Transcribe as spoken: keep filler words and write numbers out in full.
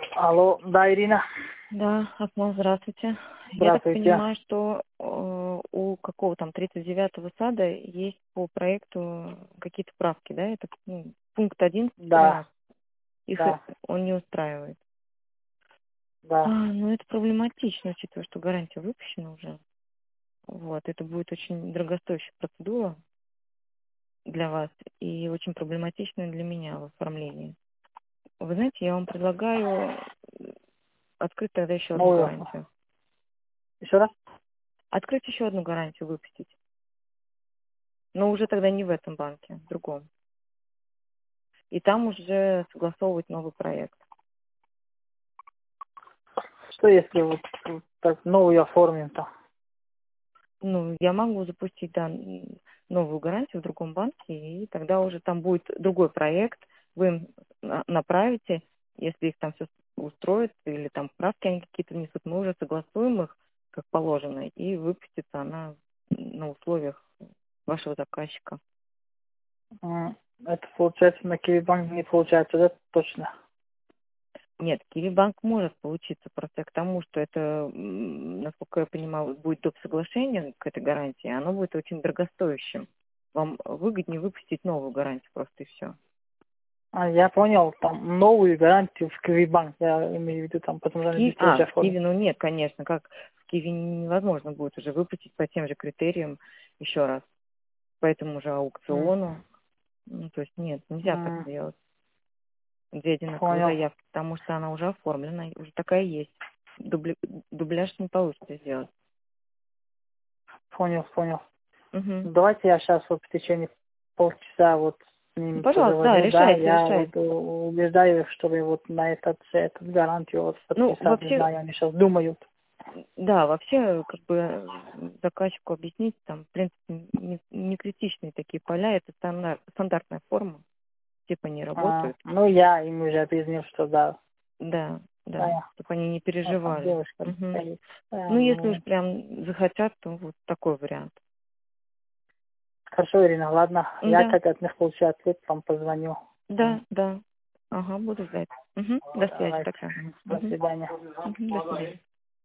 Алло, да, Ирина. Да, Акмол, здравствуйте. Я так Здравствуйте. понимаю, что э, у какого там тридцать девятого сада есть по проекту какие-то правки, да? Это ну, пункт один у Да, нас. Их э, да, он не устраивает. А, да. ну это проблематично, учитывая, что гарантия выпущена уже. Вот, это будет очень дорогостоящая процедура для вас и очень проблематичная для меня в оформлении. Вы знаете, я вам предлагаю открыть тогда еще одну Новую. гарантию. Еще раз? Открыть еще одну гарантию, выпустить. Но уже тогда не в этом банке, в другом. И там уже согласовывать новый проект. Что если вот, вот так новую оформим-то? Ну, я могу запустить, да, новую гарантию в другом банке, и тогда уже там будет другой проект, вы им на- направите, если их там все устроит, или там правки они какие-то внесут, мы уже согласуем их, как положено, и выпустится она на условиях вашего заказчика. М, Это получается на Киви-банк не получается, да? Точно. Нет, Киви-банк может получиться, просто к тому, что это, м, насколько я понимаю, будет доп. Соглашение к этой гарантии, оно будет очень дорогостоящим. Вам выгоднее выпустить новую гарантию просто и все. А, я понял, там новую гарантию в Киви-банк, я имею в виду там, потому что В они Киви, быстрее а, в оформят. Киви, ну нет, конечно, как в Киви невозможно будет уже выпустить по тем же критериям еще раз, по этому же М, аукциону. Ну, то есть нет, нельзя так м, сделать. Две одинаковые Понял, заявки, потому что она уже оформлена, уже такая есть. Дубли- дубляж не получится сделать. понял, понял. Угу. Давайте я сейчас вот в течение полчаса вот с Ну, ними пожалуйста, да, поговорю, да, решайте, я вот решайте. у- убеждаю их, чтобы вот на этот, этот гарантию вот Ну, подписать, не вообще, знаю, они сейчас думают. да, вообще, как бы заказчику объяснить, там, в принципе, не, не критичные такие поля, это стандар- стандартная форма, типа не А, работают. ну, я им уже объяснил, что да, Да, да, да, чтобы они не вот там переживали. девушка Мгм. стоит. Ну, если уж Эм, прям захотят, то вот такой вариант. Хорошо, Ирина, ладно, я Да, как от них получу ответ, вам позвоню. да, М, да. Ага, буду ждать. Угу. До связи Давайте, тогда. М, до Угу. свидания. Угу. До свидания.